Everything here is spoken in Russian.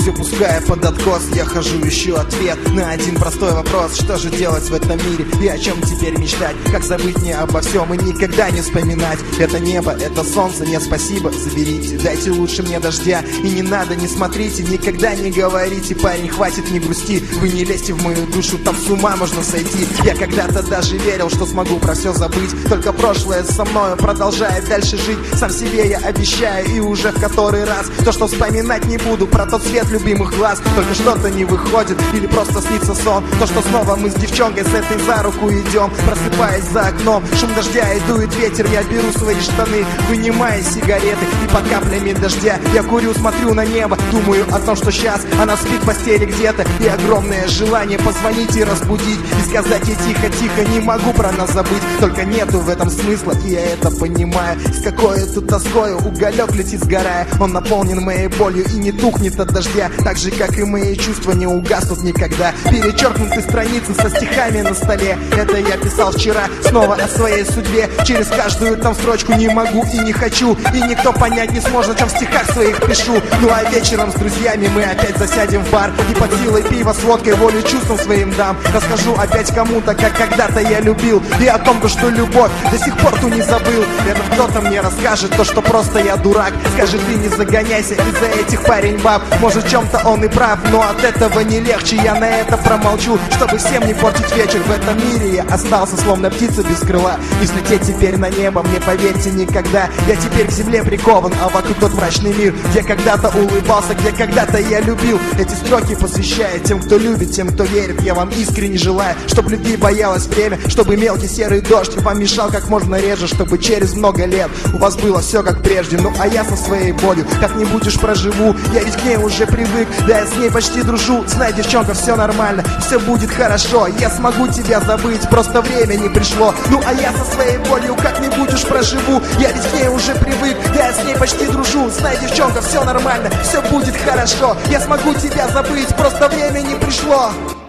все пуская под откос. Я хожу, ищу ответ на один простой вопрос: что же делать в этом мире и о чем теперь мечтать? Как забыть мне обо всем и никогда не вспоминать? Это небо, это солнце, нет, спасибо, заберите. Дайте лучше мне дождя, и не надо, не смотрите, никогда не говорите: парень, хватит, не грусти. Вы не лезьте в мою душу, там с ума можно сойти. Я когда-то даже верил, что смогу про все забыть, только прошлое со мною продолжает дальше жить. Сам себе я обещаю, и уже в который раз, то, что вспоминать не буду про тот свет любимых глаз. Только что-то не выходит, или просто снится сон. То, что снова мы с девчонкой с этой за руку идем, просыпаясь за окном, шум дождя и дует ветер. Я беру свои штаны, вынимаю сигареты, и под каплями дождя я курю, смотрю на небо, думаю о том, что сейчас она спит в постели где-то. И огромное желание позвонить и разбудить, и сказать ей: тихо-тихо, не могу про нас забыть. Только нету в этом смысла, и я это понимаю. С какой-то тоскою уголек летит сгорая. Он наполнен моей болью и не тухнет от дождя, так же, как и мои чувства не угаснут никогда. Перечеркнуты страницы со стихами на столе. Это я писал вчера, снова о своей судьбе. Через каждую там строчку не могу и не хочу, и никто понять не сможет, о чем в стихах своих пишу. Ну а вечером с друзьями мы опять засядем в бар, и под силой пива с водкой волю чувствам своим дам. Расскажу опять кому-то, как когда-то я любил, и о том, что любовь до сих пор ту не забыл. Это кто-то мне расскажет то, что просто я дурак. Скажет: ты не загоняйся из-за этих парень-баб. Может, в чем-то он и прав, но от этого не легче. Я на это промолчу, чтобы всем не портить вечер. В этом мире я остался словно птица без крыла, и слететь теперь на небо мне, поверьте, никогда. Я теперь к земле прикован, а вокруг тот мрачный мир, где когда-то улыбался, где когда-то я любил. Эти строки посвящаю тем, кто любит, тем, кто верит. Я вам искренне желаю, чтобы любви боялось время, чтобы мелкий серый дождь вам мешал как можно реже, чтобы через много лет у вас было все как прежде. Ну а я со своей болью как-нибудь уж проживу. Я ведь к ней уже привык, да я с ней почти дружу. Знай, девчонка, все нормально, все будет хорошо. Я смогу тебя забыть, просто время не пришло. Ну а я со своей болью как-нибудь уж проживу. Я ведь к ней уже привык, да я с ней почти дружу. Знай, девчонка, все нормально, все будет хорошо. Я смогу тебя забыть, просто время не пришло.